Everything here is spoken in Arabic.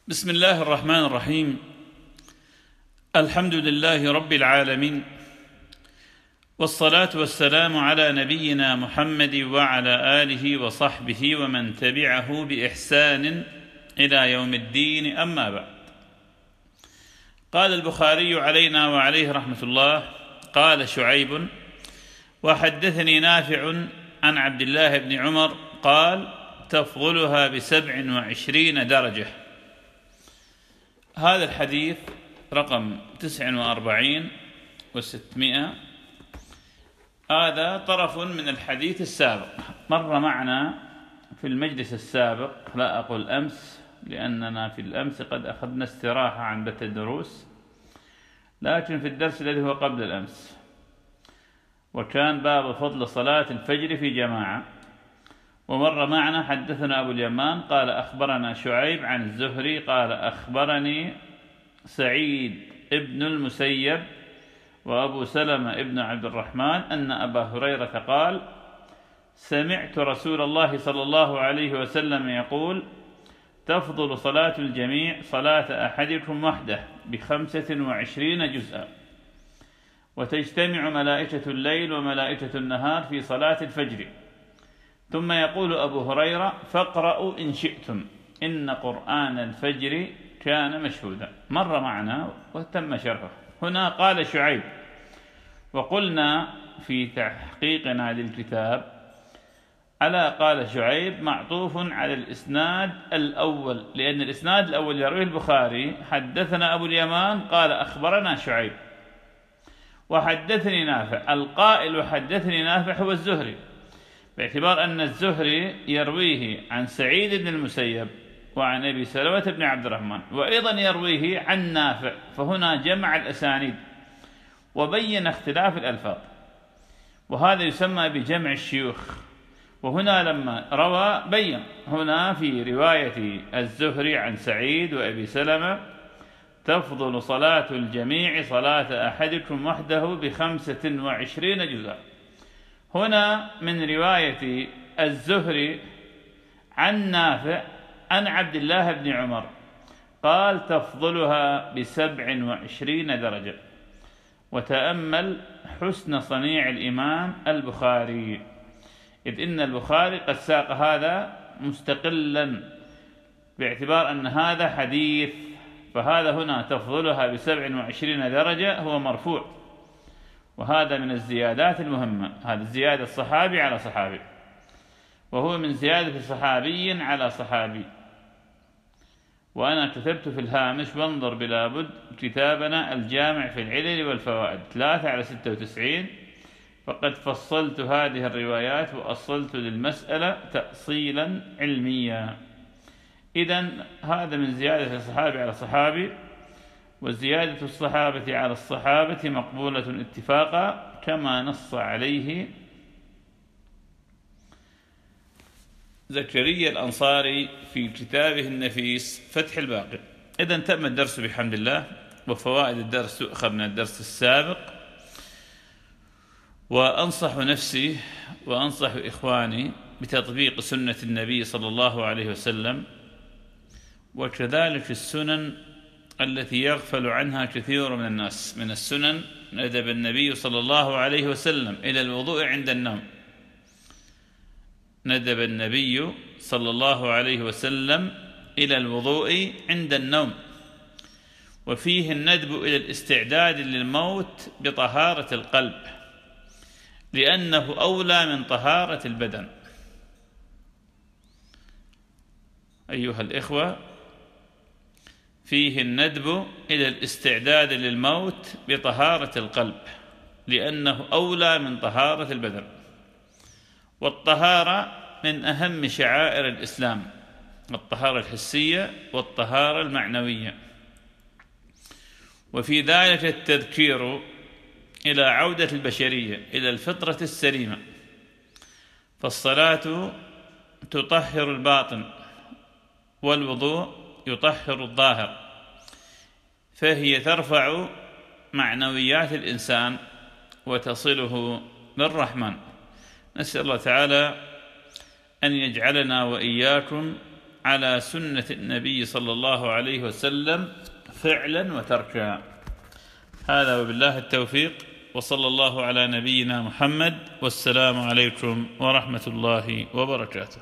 بسم الله الرحمن الرحيم. الحمد لله رب العالمين، والصلاة والسلام على نبينا محمد وعلى آله وصحبه ومن تبعه بإحسان إلى يوم الدين، أما بعد. قال البخاري علينا وعليه رحمة الله: قال شعيب: وحدثني نافع عن عبد الله بن عمر قال: تفضلها ب27 درجة. هذا الحديث رقم 49 و600. هذا طرف من الحديث السابق، مر معنا في المجلس السابق، لا أقول أمس لأننا في الأمس قد أخذنا استراحة عن بث الدروس، لكن في الدرس الذي هو قبل الأمس، وكان باب فضل صلاة الفجر في جماعة. ومر معنا حدثنا أبو اليمان قال: أخبرنا شعيب عن الزهري قال: أخبرني سعيد ابن المسيب وأبو سلمة ابن عبد الرحمن أن أبا هريرة قال: سمعت رسول الله صلى الله عليه وسلم يقول: تفضل صلاة الجميع صلاة أحدكم وحده ب25 جزءا، وتجتمع ملائكة الليل وملائكة النهار في صلاة الفجر. ثم يقول أبو هريرة: فاقرأوا إن شئتم إن قرآن الفجر كان مشهودا. مر معنا وتم شرحه. هنا قال شعيب، وقلنا في تحقيقنا للكتاب على قال شعيب معطوف على الإسناد الأول، لأن الإسناد الأول يرويه البخاري: حدثنا أبو اليمان قال: أخبرنا شعيب وحدثني نافع. القائل وحدثني نافع هو الزهري، باعتبار أن الزهري يرويه عن سعيد بن المسيب وعن أبي سلمة بن عبد الرحمن، وأيضا يرويه عن نافع، فهنا جمع الأسانيد وبين اختلاف الألفاظ، وهذا يسمى بجمع الشيوخ. وهنا لما روى بين، هنا في رواية الزهري عن سعيد وأبي سلمة: تفضل صلاة الجميع صلاة أحدكم وحده ب25 جزءا. هنا من رواية الزهري عن نافع عن عبد الله بن عمر قال: تفضلها ب27 درجة. وتأمل حسن صنيع الإمام البخاري، إذ إن البخاري قد ساق هذا مستقلا باعتبار أن هذا حديث، فهذا هنا تفضلها ب27 درجة هو مرفوع، وهذا من الزيادات المهمة. هذا زيادة صحابي على صحابي، وهو من زيادة صحابي على صحابي. وأنا كتبت في الهامش: وانظر بلا بد كتابنا الجامع في العلل والفوائد 3/96، فقد فصلت هذه الروايات وأصلت للمسألة تأصيلا علميا. إذن هذا من زيادة الصحابي على صحابي، وزيادة الصحابة على الصحابة مقبولة اتفاقا، كما نص عليه زكريا الأنصاري في كتابه النفيس فتح الباقي. إذن تم الدرس بحمد الله، وفوائد الدرس تؤخذ من الدرس السابق. وأنصح نفسي وأنصح إخواني بتطبيق سنة النبي صلى الله عليه وسلم، وكذلك السنن التي يغفل عنها كثير من الناس. من السنن: ندب النبي صلى الله عليه وسلم إلى الوضوء عند النوم. ندب النبي صلى الله عليه وسلم إلى الوضوء عند النوم، وفيه الندب إلى الاستعداد للموت بطهارة القلب، لأنه أولى من طهارة البدن. أيها الإخوة، فيه الندب إلى الاستعداد للموت بطهارة القلب، لأنه أولى من طهارة البدن. والطهارة من أهم شعائر الإسلام: الطهارة الحسية والطهارة المعنوية. وفي ذلك التذكير إلى عودة البشرية إلى الفطرة السليمة، فالصلاة تطهر الباطن، والوضوء يطهر الظاهر، فهي ترفع معنويات الإنسان وتصله بالرحمن. نسأل الله تعالى أن يجعلنا وإياكم على سنة النبي صلى الله عليه وسلم فعلا وتركا. هذا وبالله التوفيق، وصلى الله على نبينا محمد، والسلام عليكم ورحمة الله وبركاته.